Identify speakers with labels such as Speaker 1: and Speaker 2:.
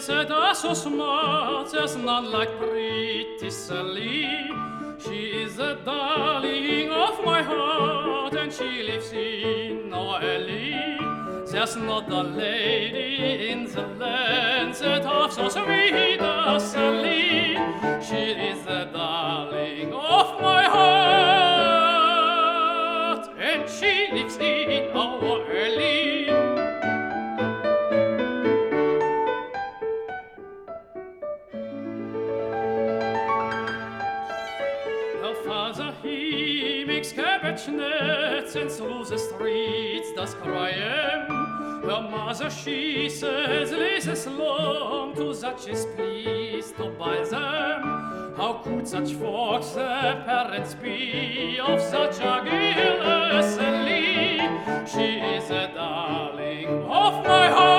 Speaker 1: said, "Ah, so smart, there's none like pretty Sally. She is the darling of my heart, and she lives in our alley. There's not a lady in the land that half so sweet as Sally. She is the darling of my heart, and she lives in our alley." Her father, he makes cabbage nets, and through the streets does cry 'em. Her mother, she says, laces long to such as please to buy them. How could such folks their parents be of such a girl as Sally? She is a darling of my heart.